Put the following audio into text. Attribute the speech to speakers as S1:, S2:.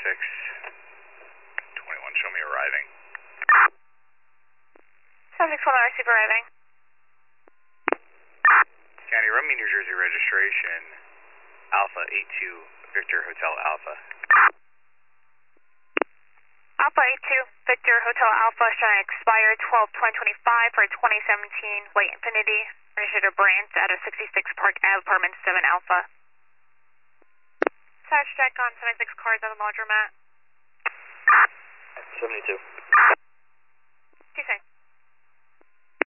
S1: 7621, show me arriving.
S2: 761, I receive arriving.
S1: County, run me New Jersey registration, Alpha 82 Victor Hotel Alpha.
S2: Alpha 82 Victor Hotel Alpha, showing expired 12/2025 for 2017 white Infiniti, registered to Brandt at a 66 Park Ave, apartment 7 Alpha. Sarge check on 76 cars at the laundromat.
S3: 72.
S2: 26.